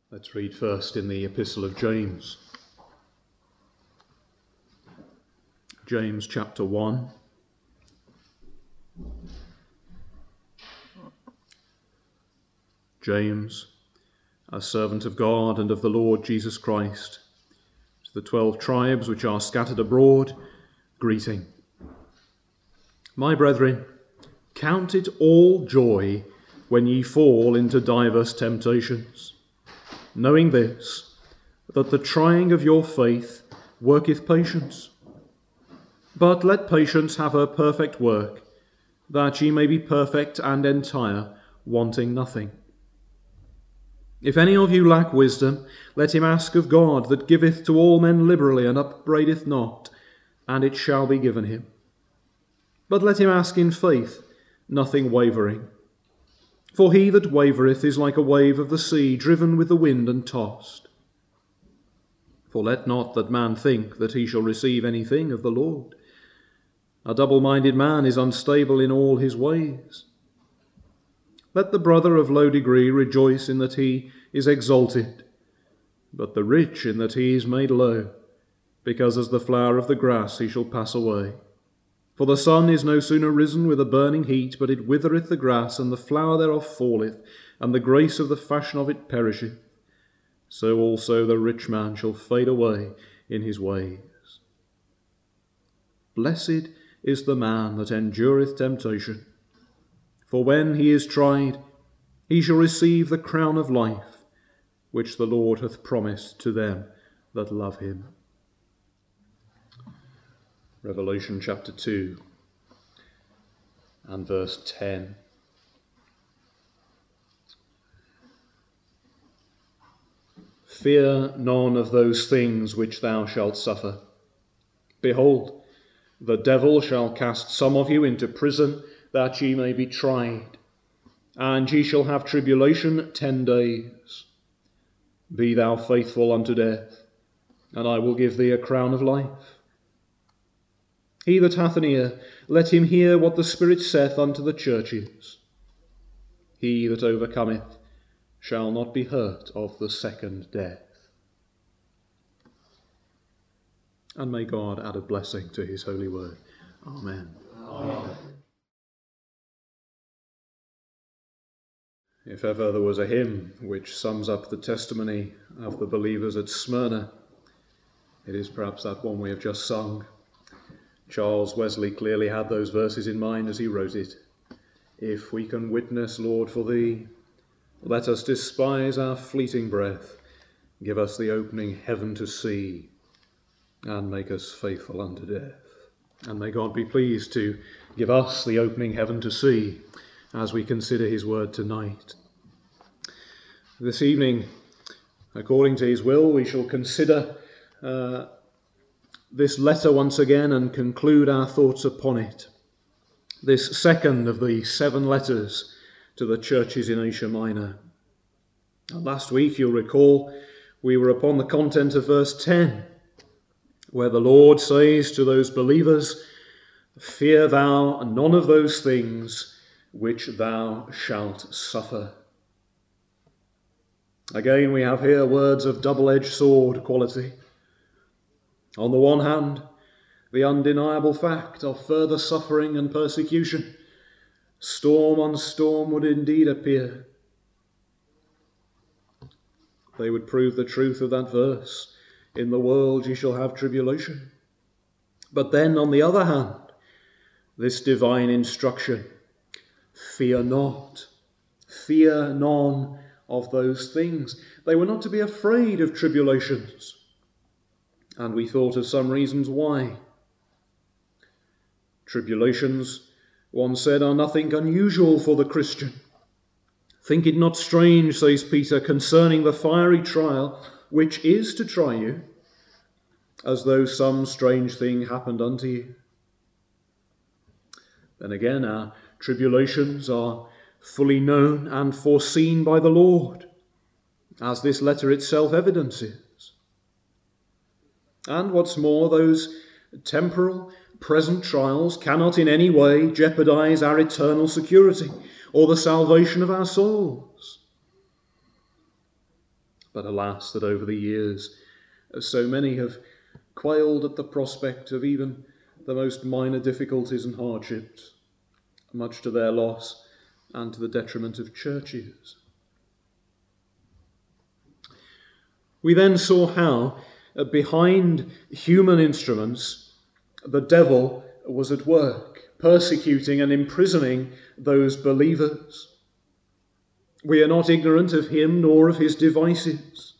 Let's read first in the Epistle of James. James chapter 1. James, a servant of God and of the Lord Jesus Christ, to the 12 tribes which are scattered abroad, greeting. My brethren, count it all joy when ye fall into divers temptations, knowing this, that the trying of your faith worketh patience. But let patience have her perfect work, that ye may be perfect and entire, wanting nothing. If any of you lack wisdom, let him ask of God, that giveth to all men liberally, and upbraideth not, and it shall be given him. But let him ask in faith, nothing wavering. For he that wavereth is like a wave of the sea, driven with the wind and tossed. For let not that man think that he shall receive anything of the Lord. A double-minded man is unstable in all his ways. Let the brother of low degree rejoice in that he is exalted, but the rich in that he is made low, because as the flower of the grass he shall pass away. For the sun is no sooner risen with a burning heat, but it withereth the grass, and the flower thereof falleth, and the grace of the fashion of it perisheth. So also the rich man shall fade away in his ways. Blessed is the man that endureth temptation, for when he is tried, he shall receive the crown of life, which the Lord hath promised to them that love him. Revelation chapter 2 and verse 10. Fear none of those things which thou shalt suffer. Behold, the devil shall cast some of you into prison, that ye may be tried, and ye shall have tribulation 10 days. Be thou faithful unto death, and I will give thee a crown of life. He that hath an ear, let him hear what the Spirit saith unto the churches. He that overcometh shall not be hurt of the second death. And may God add a blessing to his holy word. Amen. Amen. If ever there was a hymn which sums up the testimony of the believers at Smyrna, it is perhaps that one we have just sung. Charles Wesley clearly had those verses in mind as he wrote it. If we can witness, Lord, for thee, let us despise our fleeting breath. Give us the opening heaven to see, and make us faithful unto death. And may God be pleased to give us the opening heaven to see as we consider his word tonight. This evening, according to his will, we shall consider this letter once again and conclude our thoughts upon it. This second of the 7 letters to the churches in Asia Minor. And last week, you'll recall, we were upon the content of verse 10, where the Lord says to those believers, "Fear thou none of those things which thou shalt suffer." Again, we have here words of double-edged sword quality. On the one hand, the undeniable fact of further suffering and persecution. Storm on storm would indeed appear. They would prove the truth of that verse. In the world ye shall have tribulation. But then, on the other hand, this divine instruction, fear not, fear none of those things. They were not to be afraid of tribulations. And we thought of some reasons why. Tribulations, one said, are nothing unusual for the Christian. Think it not strange, says Peter, concerning the fiery trial which is to try you, as though some strange thing happened unto you. Then again, our tribulations are fully known and foreseen by the Lord, as this letter itself evidences. And what's more, those temporal, present trials cannot in any way jeopardize our eternal security or the salvation of our souls. But alas, that over the years, so many have quailed at the prospect of even the most minor difficulties and hardships, much to their loss and to the detriment of churches. We then saw how, behind human instruments, the devil was at work, persecuting and imprisoning those believers. We are not ignorant of him nor of his devices.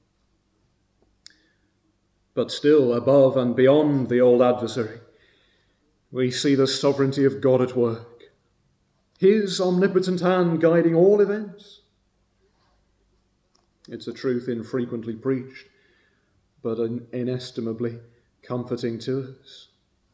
But still, above and beyond the old adversary, we see the sovereignty of God at work, his omnipotent hand guiding all events. It's a truth infrequently preached, but inestimably comforting to us.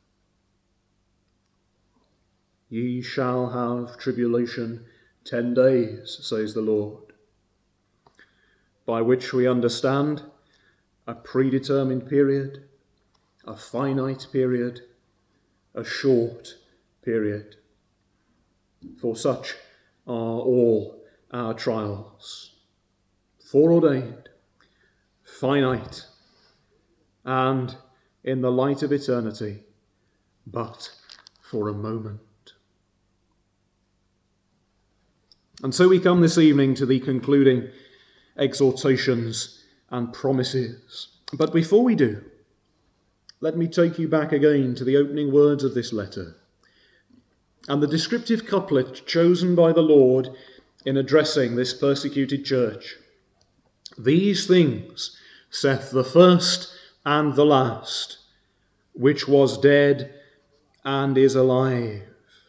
Ye shall have tribulation 10 days, says the Lord, by which we understand a predetermined period, a finite period, a short period. For such are all our trials, foreordained, finite, and in the light of eternity, but for a moment. And so we come this evening to the concluding exhortations and promises. But before we do, let me take you back again to the opening words of this letter and the descriptive couplet chosen by the Lord in addressing this persecuted church. These things saith the first and the last, which was dead and is alive.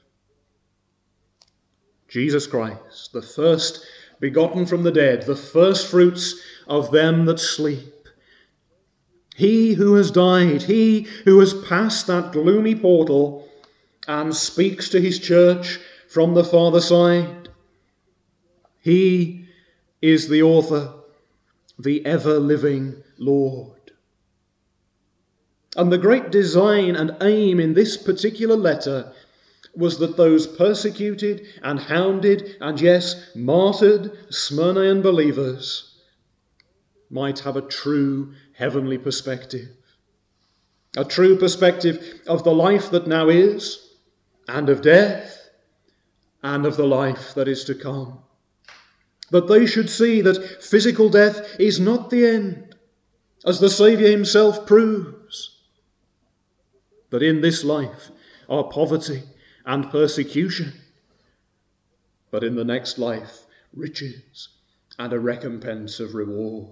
Jesus Christ, the first begotten from the dead, the first fruits of them that sleep. He who has died, he who has passed that gloomy portal and speaks to his church from the farther side. He is the author, the ever-living Lord. And the great design and aim in this particular letter was that those persecuted and hounded and, yes, martyred Smyrnaean believers might have a true heavenly perspective, a true perspective of the life that now is, and of death, and of the life that is to come. That they should see that physical death is not the end, as the Saviour himself proves. That in this life are poverty and persecution, but in the next life, riches and a recompense of reward.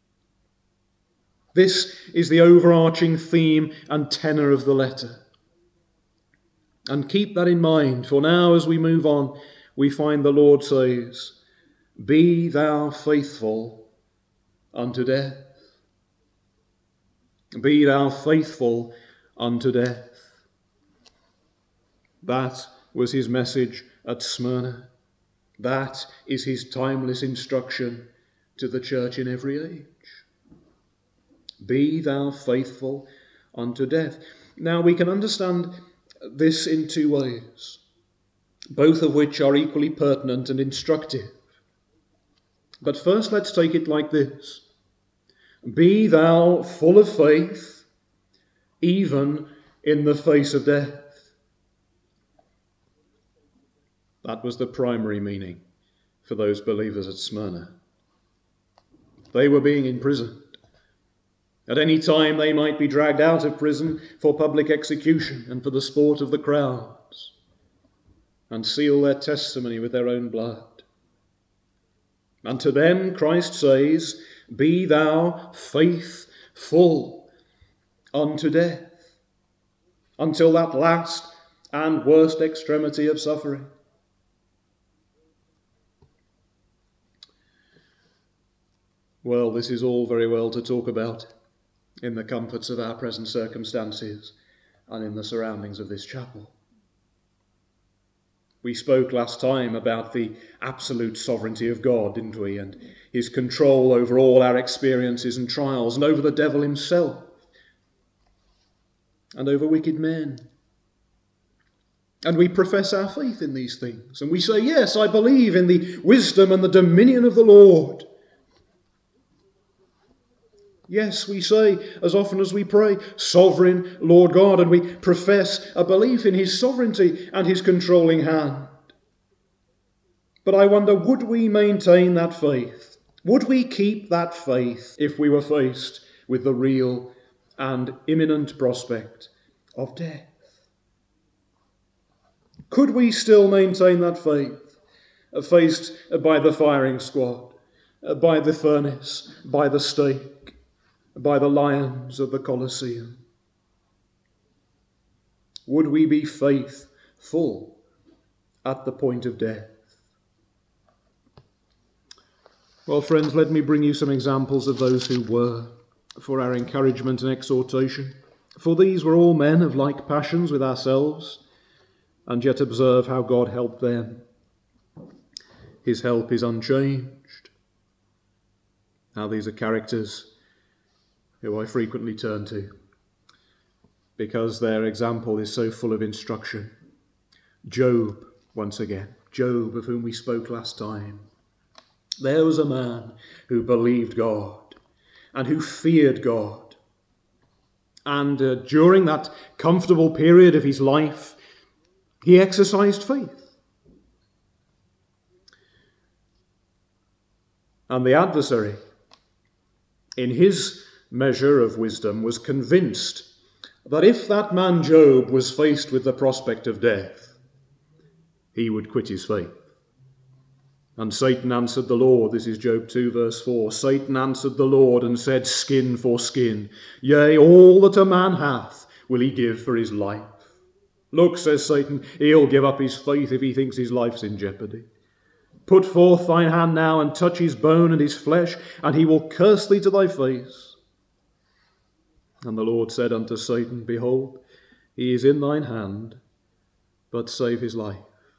This is the overarching theme and tenor of the letter. And keep that in mind, for now as we move on, we find the Lord says, Be thou faithful unto death. Be thou faithful unto death. That was his message at Smyrna. That is his timeless instruction to the church in every age. Be thou faithful unto death. Now we can understand this in two ways, both of which are equally pertinent and instructive. But first let's take it like this. Be thou full of faith, even in the face of death. That was the primary meaning for those believers at Smyrna. They were being imprisoned. At any time they might be dragged out of prison for public execution and for the sport of the crowds, and seal their testimony with their own blood. And to them Christ says, Be thou faithful unto death, until that last and worst extremity of suffering. Well, this is all very well to talk about in the comforts of our present circumstances and in the surroundings of this chapel. We spoke last time about the absolute sovereignty of God, didn't we? And his control over all our experiences and trials, and over the devil himself, and over wicked men. And we profess our faith in these things. And we say, yes, I believe in the wisdom and the dominion of the Lord. Yes, we say, as often as we pray, Sovereign Lord God, and we profess a belief in his sovereignty and his controlling hand. But I wonder, would we maintain that faith? Would we keep that faith if we were faced with the real and imminent prospect of death? Could we still maintain that faith, faced by the firing squad, by the furnace, by the stake, by the lions of the Colosseum? Would we be faithful at the point of death? Well, friends, let me bring you some examples of those who were, for our encouragement and exhortation. For these were all men of like passions with ourselves, and yet observe how God helped them. His help is unchanged. Now these are characters who I frequently turn to, because their example is so full of instruction. Job, once again, Job, of whom we spoke last time. There was a man who believed God and who feared God. And during that comfortable period of his life, he exercised faith. And the adversary, in his measure of wisdom, was convinced that if that man Job was faced with the prospect of death, he would quit his faith. And Satan answered the Lord, this is Job 2 verse 4, Satan answered the Lord and said, skin for skin, yea, all that a man hath will he give for his life. Look, says Satan, he'll give up his faith if he thinks his life's in jeopardy. Put forth thine hand now and touch his bone and his flesh, and he will curse thee to thy face. And the Lord said unto Satan, behold, he is in thine hand, but save his life.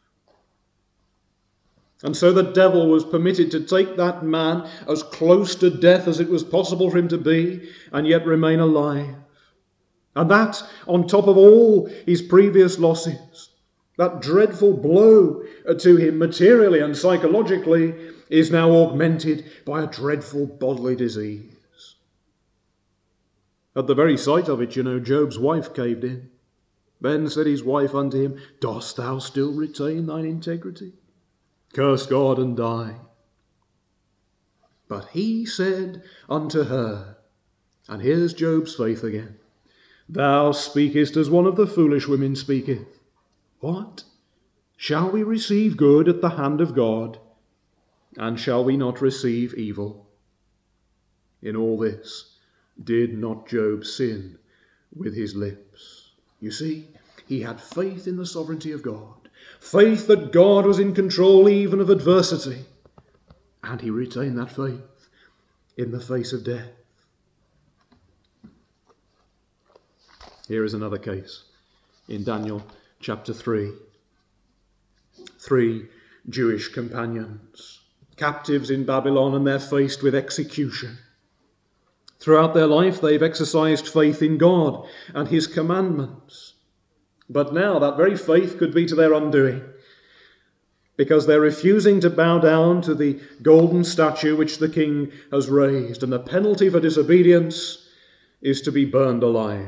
And so the devil was permitted to take that man as close to death as it was possible for him to be, and yet remain alive. And that, on top of all his previous losses, that dreadful blow to him materially and psychologically, is now augmented by a dreadful bodily disease. At the very sight of it, Job's wife caved in. Then said his wife unto him, dost thou still retain thine integrity? Curse God and die. But he said unto her, and here's Job's faith again, thou speakest as one of the foolish women speaketh. What? Shall we receive good at the hand of God, and shall we not receive evil? In all this, did not Job sin with his lips? You see, he had faith in the sovereignty of God. Faith that God was in control even of adversity. And he retained that faith in the face of death. Here is another case in Daniel chapter 3. 3 Jewish companions, captives in Babylon, and they're faced with execution. Throughout their life, they've exercised faith in God and his commandments. But now that very faith could be to their undoing, because they're refusing to bow down to the golden statue which the king has raised, and the penalty for disobedience is to be burned alive.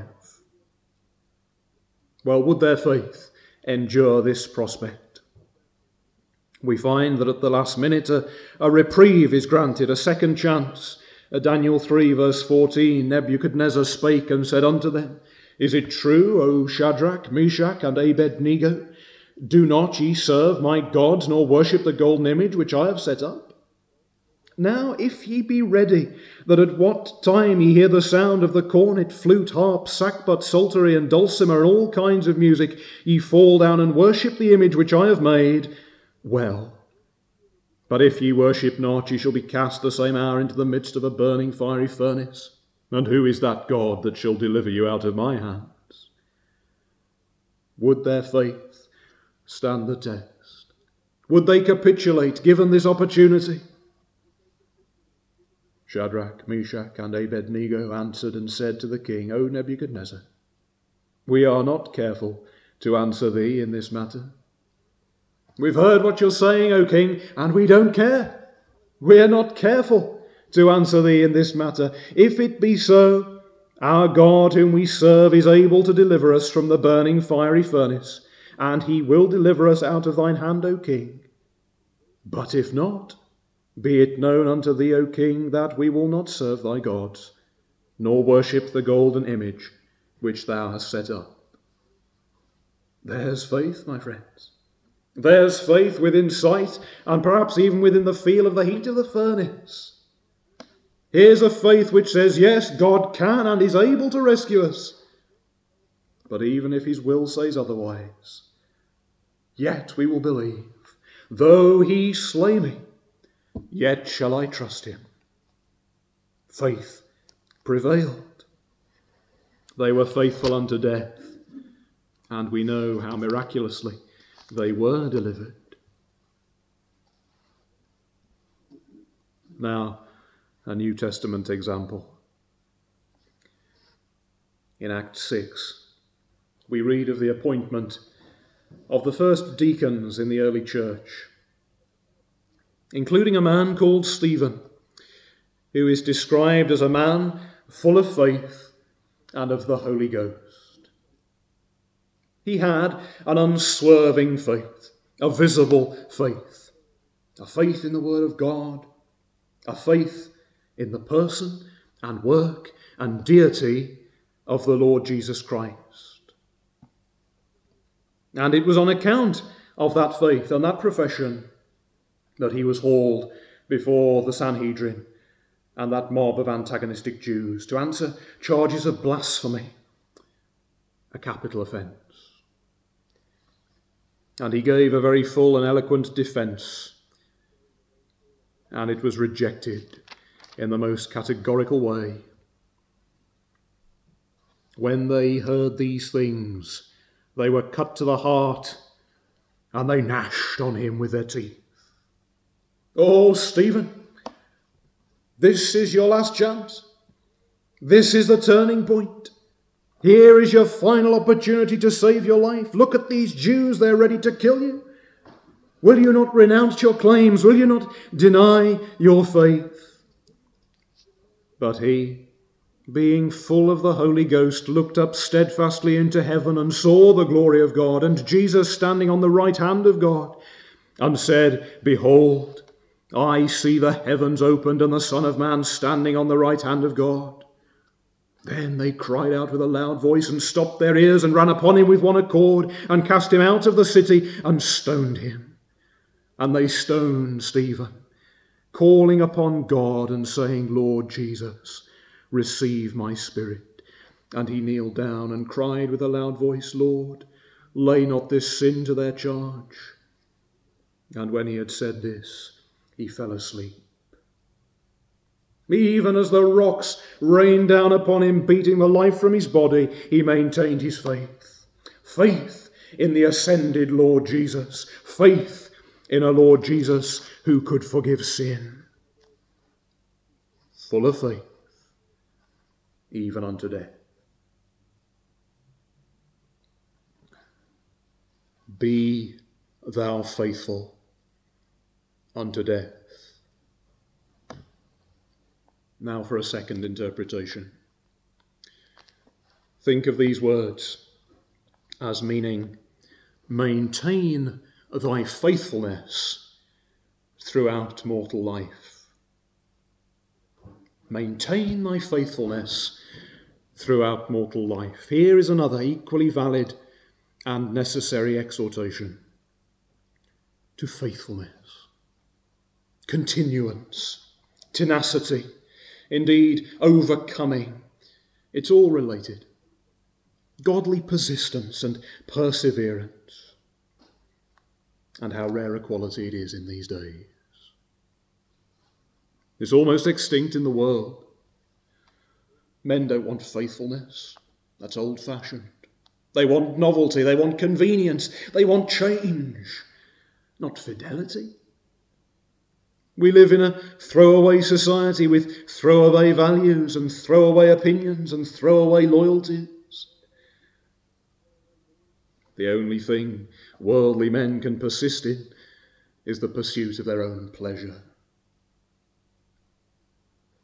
Well, would their faith endure this prospect? We find that at the last minute a reprieve is granted, a second chance. Daniel 3 verse 14, Nebuchadnezzar spake and said unto them, is it true, O Shadrach, Meshach, and Abednego? Do not ye serve my gods, nor worship the golden image which I have set up? Now if ye be ready, that at what time ye hear the sound of the cornet, flute, harp, sackbut, psaltery, and dulcimer, and all kinds of music, ye fall down and worship the image which I have made, well. But if ye worship not, ye shall be cast the same hour into the midst of a burning fiery furnace. And who is that God that shall deliver you out of my hands? Would their faith stand the test? Would they capitulate given this opportunity? Shadrach, Meshach, and Abednego answered and said to the king, O Nebuchadnezzar, we are not careful to answer thee in this matter. We've heard what you're saying, O king, and we don't care. We're not careful to answer thee in this matter. If it be so, our God whom we serve is able to deliver us from the burning fiery furnace, and he will deliver us out of thine hand, O king. But if not, be it known unto thee, O king, that we will not serve thy gods, nor worship the golden image which thou hast set up. There's faith, my friends. There's faith within sight, and perhaps even within the feel of the heat of the furnace. Here's a faith which says, yes, God can and is able to rescue us. But even if his will says otherwise, yet we will believe. Though he slay me, yet shall I trust him. Faith prevailed. They were faithful unto death, and we know how miraculously they were delivered. Now, a New Testament example. In Acts 6, we read of the appointment of the first deacons in the early church, including a man called Stephen, who is described as a man full of faith and of the Holy Ghost. He had an unswerving faith, a visible faith, a faith in the Word of God, a faith in the person and work and deity of the Lord Jesus Christ. And it was on account of that faith and that profession that he was hauled before the Sanhedrin and that mob of antagonistic Jews to answer charges of blasphemy, a capital offence. And he gave a very full and eloquent defence, and it was rejected in the most categorical way. When they heard these things, they were cut to the heart, and they gnashed on him with their teeth. Oh, Stephen, this is your last chance. This is the turning point. Here is your final opportunity to save your life. Look at these Jews, they're ready to kill you. Will you not renounce your claims? Will you not deny your faith? But he, being full of the Holy Ghost, looked up steadfastly into heaven and saw the glory of God, and Jesus standing on the right hand of God, and said, Behold, I see the heavens opened and the Son of Man standing on the right hand of God. Then they cried out with a loud voice and stopped their ears and ran upon him with one accord and cast him out of the city and stoned him. And they stoned Stephen, calling upon God and saying, Lord Jesus, receive my spirit. And he kneeled down and cried with a loud voice, Lord, lay not this sin to their charge. And when he had said this, he fell asleep. Even as the rocks rained down upon him, beating the life from his body, he maintained his faith. Faith in the ascended Lord Jesus. Faith in a Lord Jesus who could forgive sin. Full of faith, even unto death. Be thou faithful unto death. Now for a second interpretation. Think of these words as meaning, maintain thy faithfulness throughout mortal life. Maintain thy faithfulness throughout mortal life. Here is another equally valid and necessary exhortation to faithfulness, continuance, tenacity, indeed overcoming. It's all related. Godly persistence and perseverance. And how rare a quality it is in these days. It's almost extinct in the world. Men don't want faithfulness. That's old-fashioned. They want novelty. They want convenience. They want change, not fidelity. We live in a throwaway society with throwaway values and throwaway opinions and throwaway loyalties. The only thing worldly men can persist in is the pursuit of their own pleasure.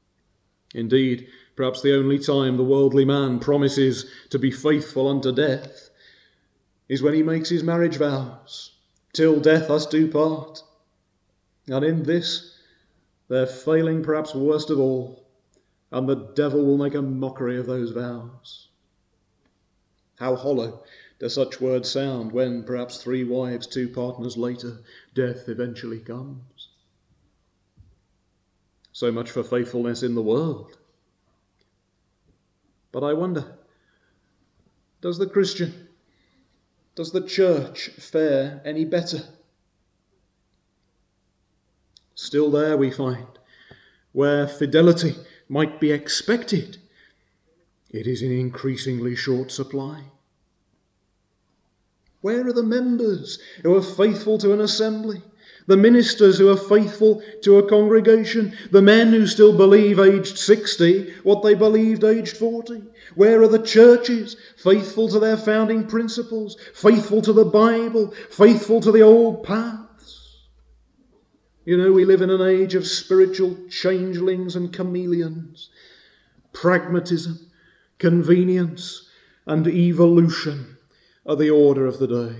Indeed, perhaps the only time the worldly man promises to be faithful unto death is when he makes his marriage vows, till death us do part. And in this, they're failing perhaps worst of all, and the devil will make a mockery of those vows. How hollow do such words sound when, perhaps 3 wives, 2 partners later, death eventually comes. So much for faithfulness in the world. But I wonder, does the Christian, does the church fare any better? Still there we find, where fidelity might be expected, it is in increasingly short supply. Where are the members who are faithful to an assembly? The ministers who are faithful to a congregation? The men who still believe aged 60 what they believed aged 40? Where are the churches faithful to their founding principles, faithful to the Bible, faithful to the old paths? You know, we live in an age of spiritual changelings and chameleons. Pragmatism, convenience, and evolution are the order of the day.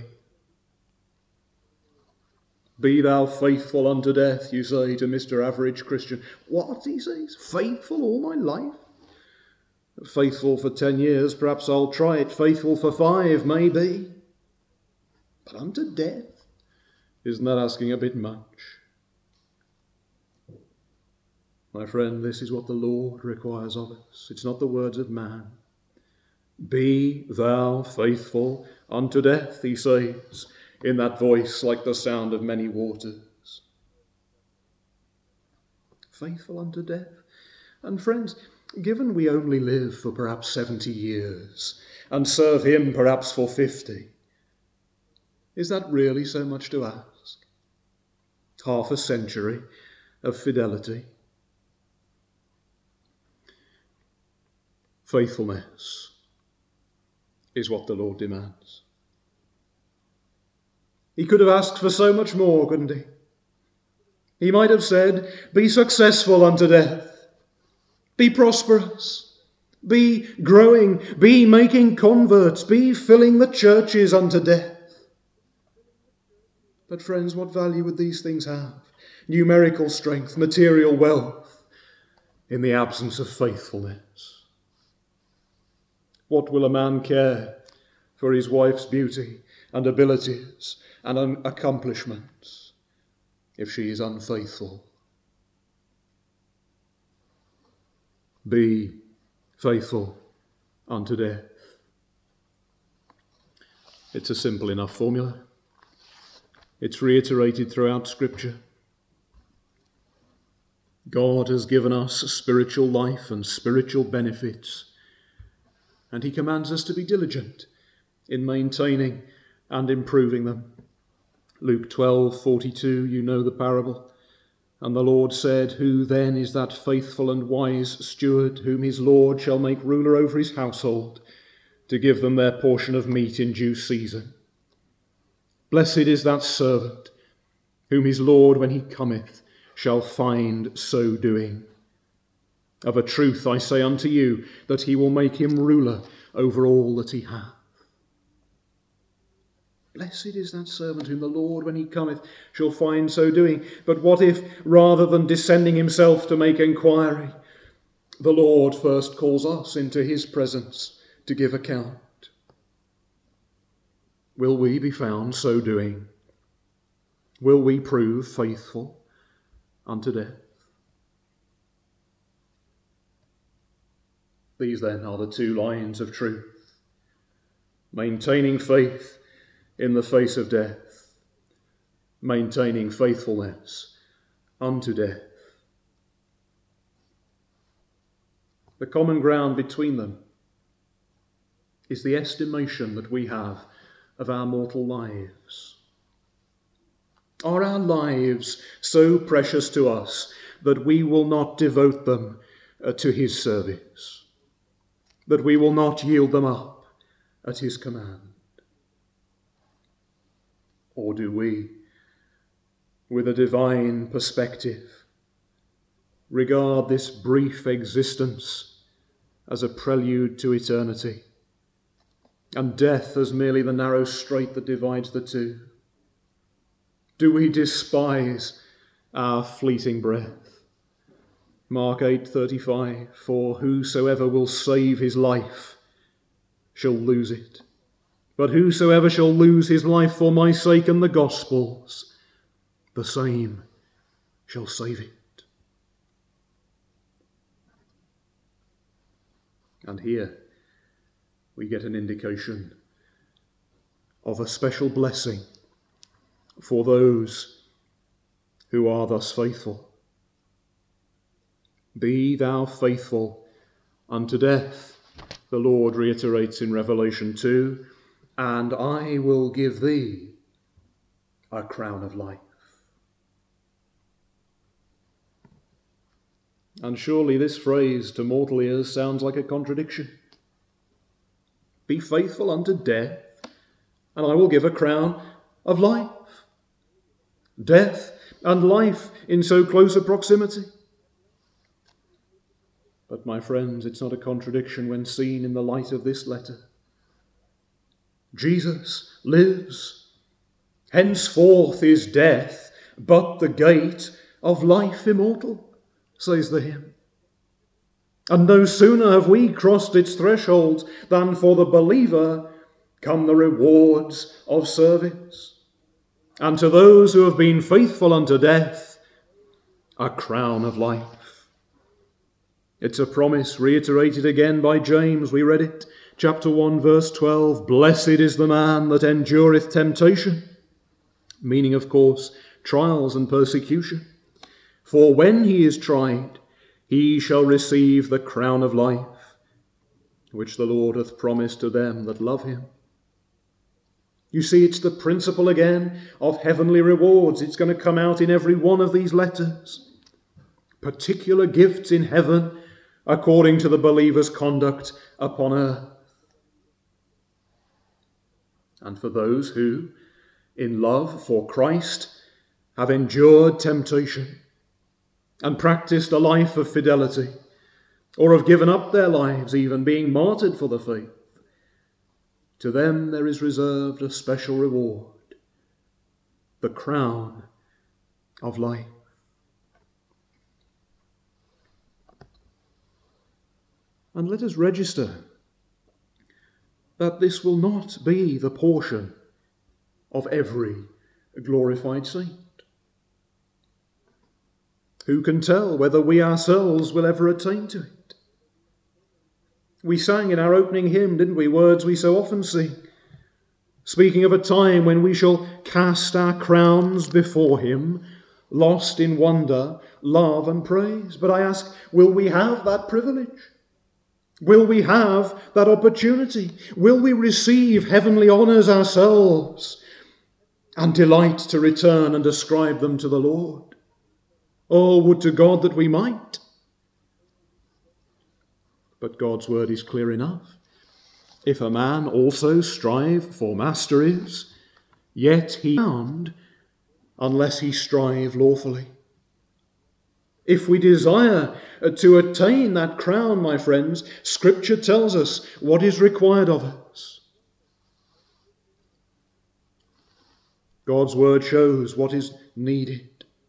Be thou faithful unto death, you say to Mr. Average Christian. What, he says, faithful all my life? Faithful for 10 years, perhaps I'll try it. Faithful for 5, maybe. But unto death? Isn't that asking a bit much? My friend, this is what the Lord requires of us. It's not the words of man. Be thou faithful unto death, he says, in that voice like the sound of many waters. Faithful unto death. And friends, given we only live for perhaps 70 years and serve him perhaps for 50, is that really so much to ask? Half a century of fidelity. Faithfulness is what the Lord demands. He could have asked for so much more, couldn't he? He might have said, be successful unto death, be prosperous, be growing, be making converts, be filling the churches unto death. But friends, what value would these things have? Numerical strength, material wealth, in the absence of faithfulness. What will a man care for his wife's beauty and abilities and accomplishments if she is unfaithful? Be faithful unto death. It's a simple enough formula. It's reiterated throughout Scripture. God has given us spiritual life and spiritual benefits, and he commands us to be diligent in maintaining and improving them. Luke 12:42, you know the parable. And the Lord said, who then is that faithful and wise steward, whom his Lord shall make ruler over his household, to give them their portion of meat in due season? Blessed is that servant, whom his Lord, when he cometh, shall find so doing. Of a truth I say unto you, that he will make him ruler over all that he hath. Blessed is that servant whom the Lord, when he cometh, shall find so doing. But what if, rather than descending himself to make enquiry, the Lord first calls us into his presence to give account? Will we be found so doing? Will we prove faithful unto death? These then are the 2 lines of truth. Maintaining faith in the face of death. Maintaining faithfulness unto death. The common ground between them is the estimation that we have of our mortal lives. Are our lives so precious to us that we will not devote them to his service? That we will not yield them up at his command? Or do we, with a divine perspective, regard this brief existence as a prelude to eternity, and death as merely the narrow strait that divides the two? Do we despise our fleeting breath? Mark 8:35, for whosoever will save his life shall lose it, but whosoever shall lose his life for my sake and the gospel's, the same shall save it. And here we get an indication of a special blessing for those who are thus faithful. Be thou faithful unto death, the Lord reiterates in Revelation 2, and I will give thee a crown of life. And surely this phrase to mortal ears sounds like a contradiction. Be faithful unto death, and I will give a crown of life. Death and life in so close a proximity. But my friends, it's not a contradiction when seen in the light of this letter. Jesus lives. Henceforth is death but the gate of life immortal, says the hymn. And no sooner have we crossed its threshold than for the believer come the rewards of service. And to those who have been faithful unto death, a crown of life. It's a promise reiterated again by James. We read it, chapter 1, verse 12. Blessed is the man that endureth temptation. Meaning, of course, trials and persecution. For when he is tried, he shall receive the crown of life, which the Lord hath promised to them that love him. You see, it's the principle again of heavenly rewards. It's going to come out in every one of these letters. Particular gifts in heaven according to the believer's conduct upon earth. And for those who, in love for Christ, have endured temptation and practiced a life of fidelity, or have given up their lives, even being martyred for the faith, to them there is reserved a special reward, the crown of life. And let us register that this will not be the portion of every glorified saint. Who can tell whether we ourselves will ever attain to it? We sang in our opening hymn, didn't we, words we so often sing, speaking of a time when we shall cast our crowns before him, lost in wonder, love and praise. But I ask, will we have that privilege? Will we have that opportunity? Will we receive heavenly honours ourselves and delight to return and ascribe them to the Lord? Oh, would to God that we might. But God's word is clear enough. If a man also strive for masteries, yet he bound unless he strive lawfully. If we desire to attain that crown, my friends, Scripture tells us what is required of us. God's word shows what is needed.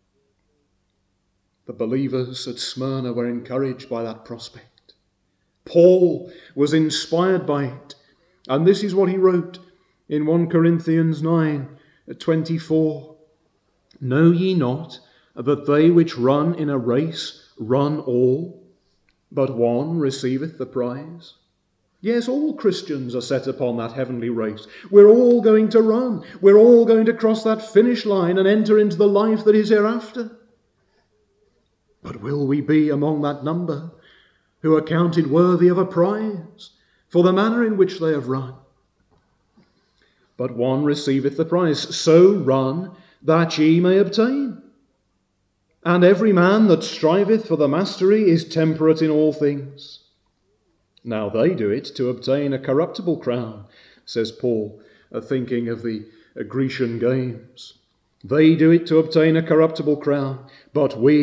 The believers at Smyrna were encouraged by that prospect. Paul was inspired by it. And this is what he wrote in 1 Corinthians 9:24. Know ye not that they which run in a race run all, but one receiveth the prize? Yes, all Christians are set upon that heavenly race. We're all going to run. We're all going to cross that finish line and enter into the life that is hereafter. But will we be among that number who are counted worthy of a prize for the manner in which they have run? But one receiveth the prize. So run that ye may obtain. And every man that striveth for the mastery is temperate in all things. Now they do it to obtain a corruptible crown, says Paul, thinking of the Grecian games. They do it to obtain a corruptible crown, but we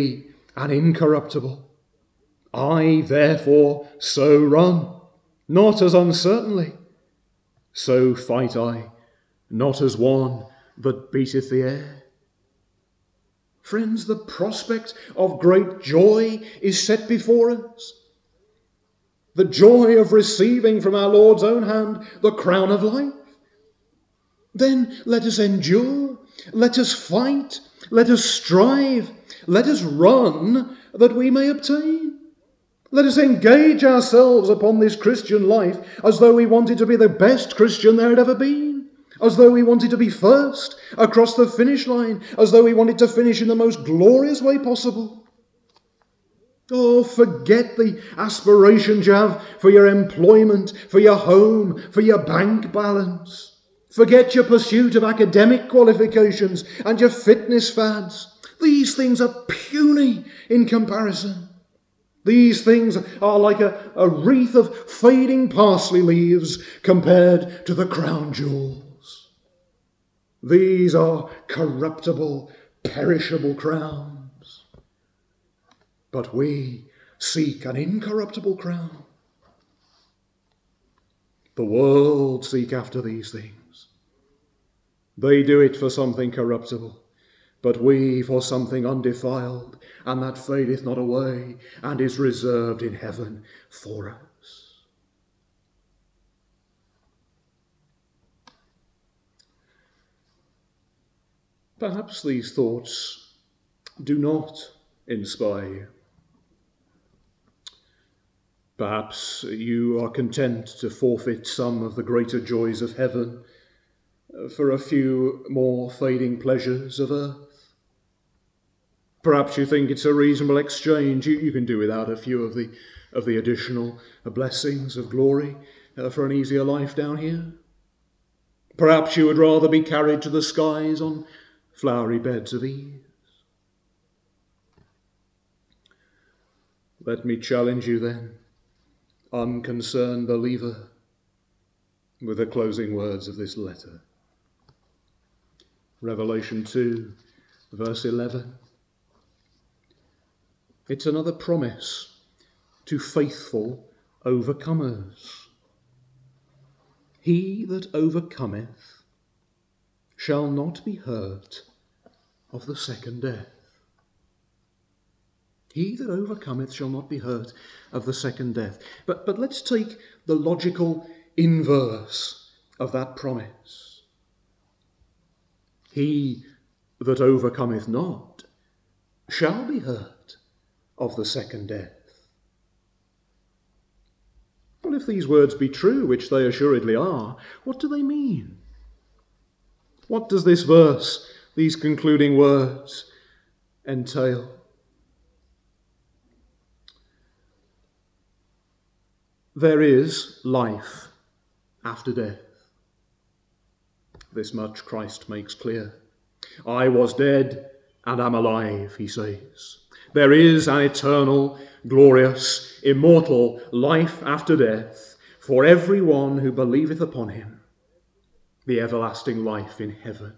and incorruptible. I, therefore, so run, not as uncertainly. So fight I, not as one that beateth the air. Friends, the prospect of great joy is set before us. The joy of receiving from our Lord's own hand the crown of life. Then let us endure, let us fight, let us strive, let us run that we may obtain. Let us engage ourselves upon this Christian life as though we wanted to be the best Christian there had ever been, as though we wanted to be first across the finish line, as though we wanted to finish in the most glorious way possible. Oh, forget the aspirations you have for your employment, for your home, for your bank balance. Forget your pursuit of academic qualifications and your fitness fads. These things are puny in comparison. These things are like a wreath of fading parsley leaves compared to the crown jewels. These are corruptible, perishable crowns. But we seek an incorruptible crown. The world seek after these things. They do it for something corruptible, but we for something undefiled, and that fadeth not away, and is reserved in heaven for us. Perhaps these thoughts do not inspire you. Perhaps you are content to forfeit some of the greater joys of heaven for a few more fading pleasures of earth. Perhaps you think it's a reasonable exchange. You can do without a few of the additional blessings of glory for an easier life down here. Perhaps you would rather be carried to the skies on flowery beds of ease. Let me challenge you then, unconcerned believer, with the closing words of this letter. Revelation 2, verse 11. It's another promise to faithful overcomers. He that overcometh shall not be hurt of the second death. He that overcometh shall not be hurt of the second death. But let's take the logical inverse of that promise. He that overcometh not shall be hurt of the second death. Well, if these words be true, which they assuredly are, what do they mean? What does this verse, these concluding words, entail? There is life after death. This much Christ makes clear. I was dead and am alive, he says. There is an eternal, glorious, immortal life after death for every one who believeth upon him, the everlasting life in heaven.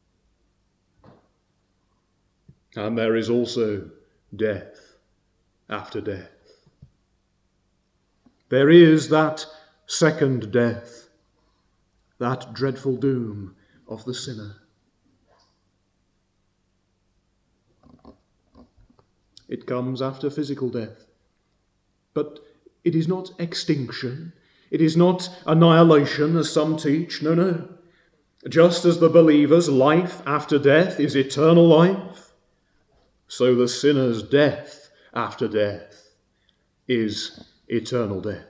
And there is also death after death. There is that second death, that dreadful doom of the sinner. It comes after physical death, but it is not extinction. It is not annihilation, as some teach. No. Just as the believer's life after death is eternal life, so the sinner's death after death is eternal death.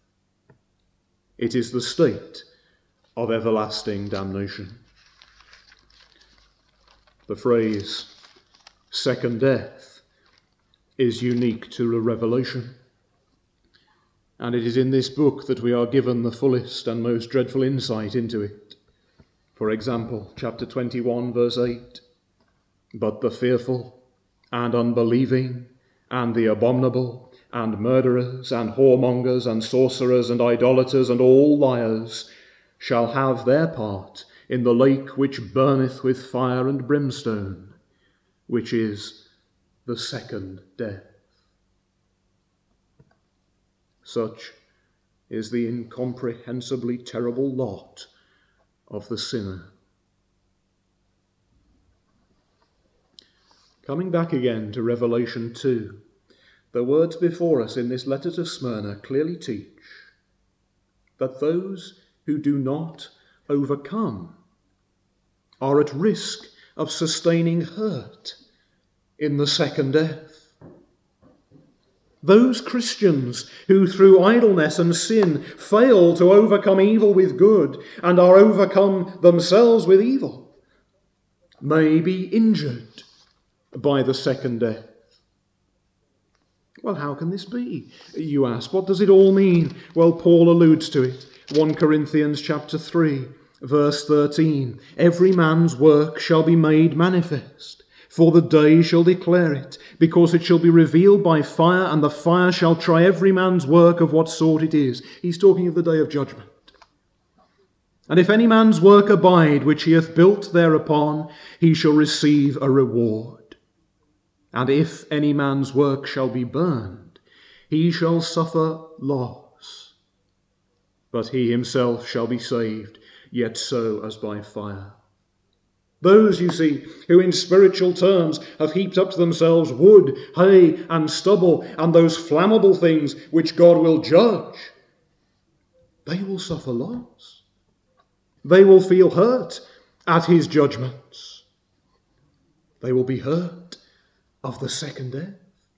It is the state of everlasting damnation. The phrase second death is unique to the Revelation, and it is in this book that we are given the fullest and most dreadful insight into it. For example, chapter 21, verse 8, but the fearful and unbelieving and the abominable and murderers, and whoremongers, and sorcerers, and idolaters, and all liars, shall have their part in the lake which burneth with fire and brimstone, which is the second death. Such is the incomprehensibly terrible lot of the sinner. Coming back again to Revelation 2, the words before us in this letter to Smyrna clearly teach that those who do not overcome are at risk of sustaining hurt in the second death. Those Christians who through idleness and sin fail to overcome evil with good and are overcome themselves with evil may be injured by the second death. Well, how can this be, you ask? What does it all mean? Well, Paul alludes to it. 1 Corinthians chapter 3, verse 13. Every man's work shall be made manifest, for the day shall declare it, because it shall be revealed by fire, and the fire shall try every man's work of what sort it is. He's talking of the day of judgment. And if any man's work abide, which he hath built thereupon, he shall receive a reward. And if any man's work shall be burned, he shall suffer loss. But he himself shall be saved, yet so as by fire. Those, you see, who in spiritual terms have heaped up to themselves wood, hay, and stubble, and those flammable things which God will judge, they will suffer loss. They will feel hurt at his judgments. They will be hurt of the second death.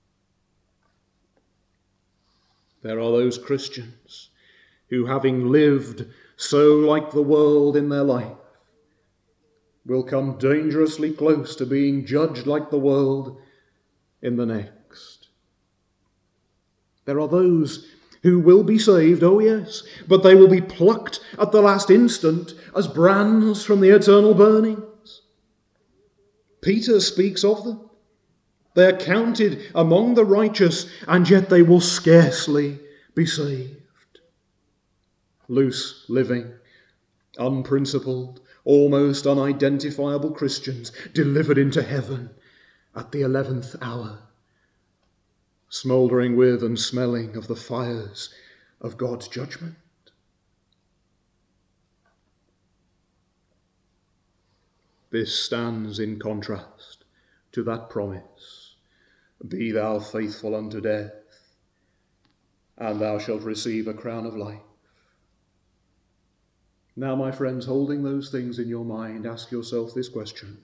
There are those Christians who, having lived so like the world in their life, will come dangerously close to being judged like the world in the next. There are those who will be saved, oh yes, but they will be plucked at the last instant as brands from the eternal burnings. Peter speaks of them. They are counted among the righteous, and yet they will scarcely be saved. Loose living, unprincipled, almost unidentifiable Christians delivered into heaven at the 11th hour, smouldering with and smelling of the fires of God's judgment. This stands in contrast to that promise, "Be thou faithful unto death, and thou shalt receive a crown of life." Now, my friends, holding those things in your mind, ask yourself this question: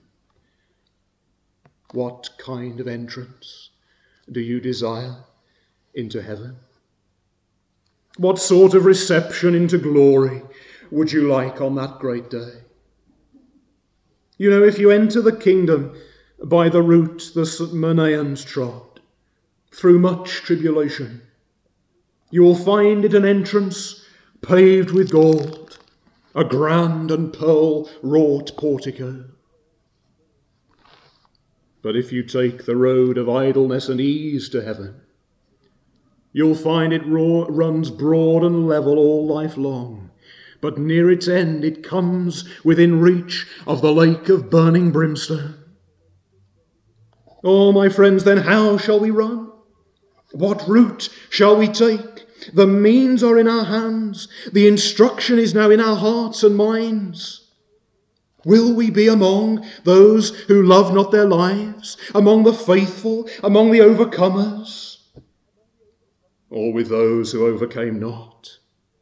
what kind of entrance do you desire into heaven? What sort of reception into glory would you like on that great day? You know, if you enter the kingdom by the route the Smyrnaeans trod, through much tribulation, you will find it an entrance paved with gold, a grand and pearl-wrought portico. But if you take the road of idleness and ease to heaven, you'll find it runs broad and level all life long, but near its end it comes within reach of the lake of burning brimstone. Oh, my friends, then how shall we run? What route shall we take? The means are in our hands. The instruction is now in our hearts and minds. Will we be among those who love not their lives, among the faithful, among the overcomers, or with those who overcame not?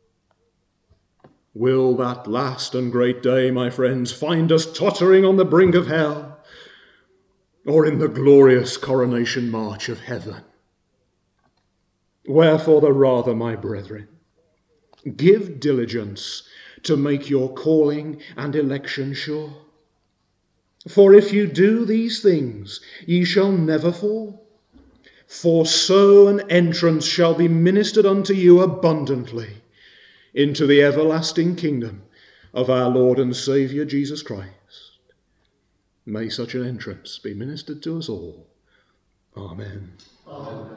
Will that last and great day, my friends, find us tottering on the brink of hell, or in the glorious coronation march of heaven? Wherefore the rather, my brethren, give diligence to make your calling and election sure. For if you do these things, ye shall never fall. For so an entrance shall be ministered unto you abundantly into the everlasting kingdom of our Lord and Saviour Jesus Christ. May such an entrance be ministered to us all. Amen. Amen.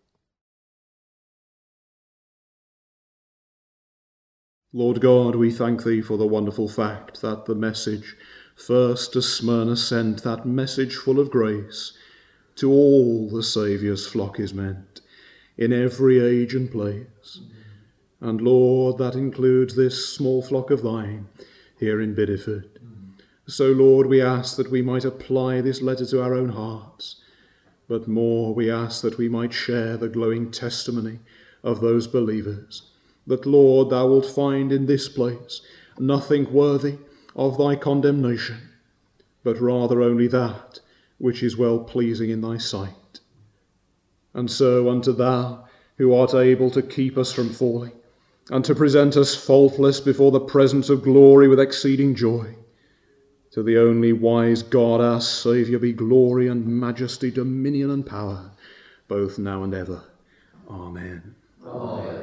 Lord God, we thank thee for the wonderful fact that the message first to Smyrna sent, that message full of grace, to all the Saviour's flock is meant, in every age and place. And Lord, that includes this small flock of thine here in Bideford. So Lord, we ask that we might apply this letter to our own hearts, but more we ask that we might share the glowing testimony of those believers, that Lord, thou wilt find in this place nothing worthy of thy condemnation, but rather only that which is well pleasing in thy sight. And so unto thou, who art able to keep us from falling, and to present us faultless before the presence of glory with exceeding joy, to the only wise God our Saviour be glory and majesty, dominion and power, both now and ever. Amen. Amen.